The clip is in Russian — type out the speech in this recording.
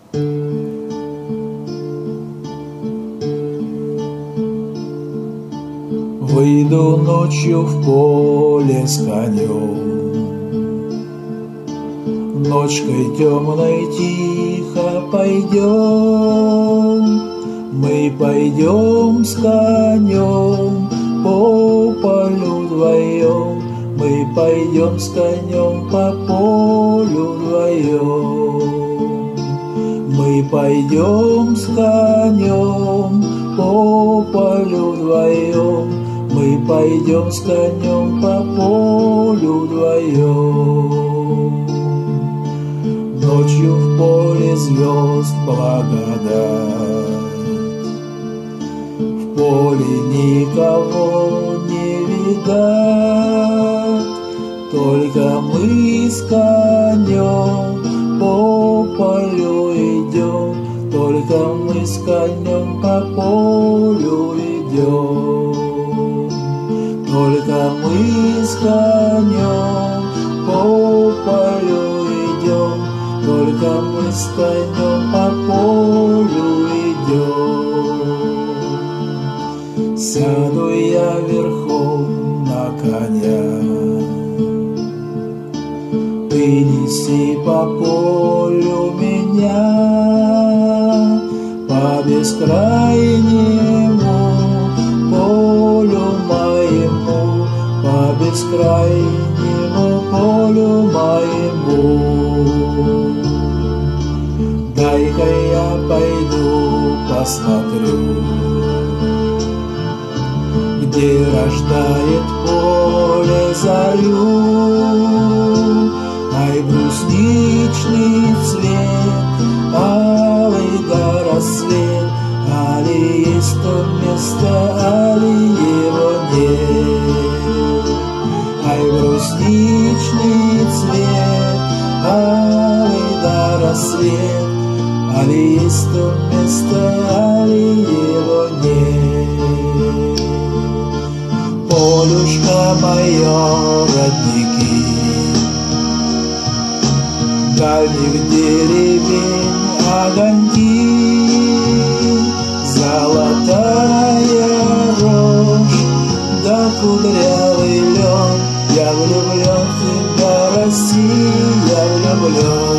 Выйду ночью в поле с конем, ночкой темной тихо пойдем. Мы пойдем с конем по полю вдвоем, мы пойдем с конем по полю вдвоем. Мы пойдем с конем по полю вдвоем, мы пойдем с конем по полю вдвоем. Ночью в поле звезд благодать, в поле никого не видать, только мы с конем по полю идем, только мы с конем по полю идем, только мы с конем по полю идем, только мы с конем по полю идем. Сяду я верхом на коня, ты неси по полю меня, по бескрайнему полю моему, по бескрайнему полю моему. Дай-ка я пойду посмотрю, где рождает поле зарю. Ай, брусничный цвет, алый до рассвет, али есть то место, али его нет. Ай, брусничный цвет, алый до рассвет, али есть то место, али его нет. Полюшка моё, родники дальних деревень огоньки, золотая рожь да кудрявый лен. Я влюблен в тебя, Россия, я влюблен.